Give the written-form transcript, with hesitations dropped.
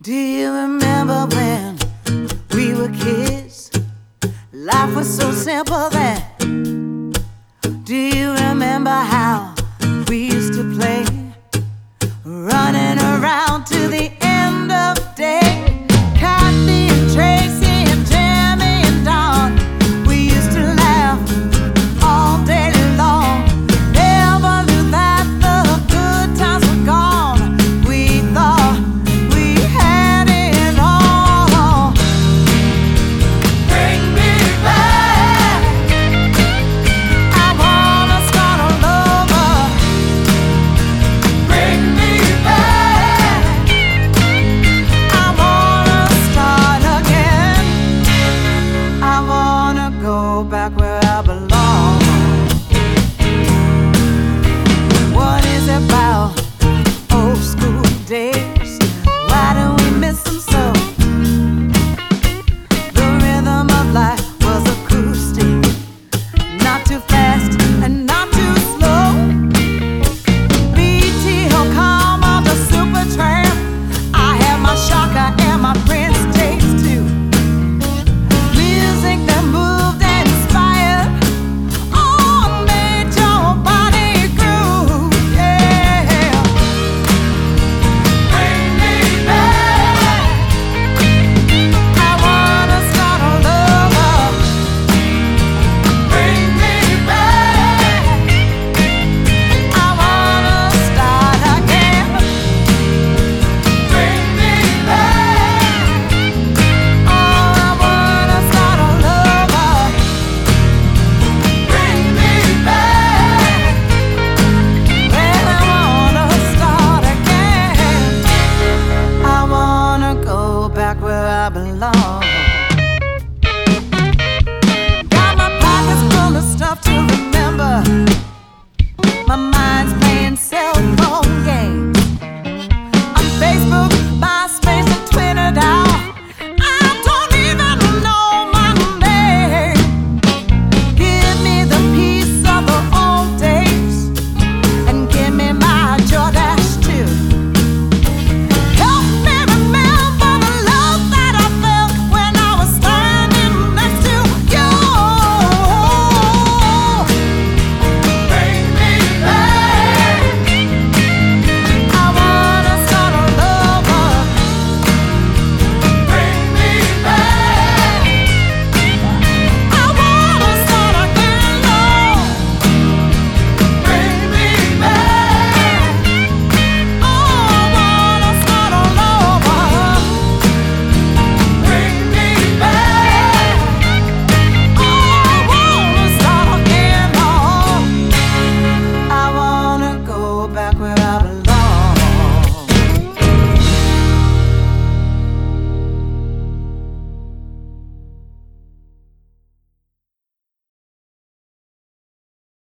Do you remember when we were kids? Life was so simple then. Do you remember how we used to play, running around to the end of day? Kathy and Tracy and Jimmy and Don, we used to laugh all day long. Never knew that the good times were gone. We thought we had it all. Bring me back, I wanna start all over. Bring me back, I wanna start again. I wanna go back where I belong. What is it about old school days? Why do we miss them so? The rhythm of life was acoustic, not too fast and not too slow. BT Hill, Calmer, the Supertramp. I had my Shaka and my Prince tapes too. Music that moved and inspired, oh, made your body groove, yeah. Bring me back, I wanna start all over. Bring me back, I wanna start again. Bring me back, oh, I wanna start all over. Bring me back, well, I wanna start again. I wanna go back where I belong.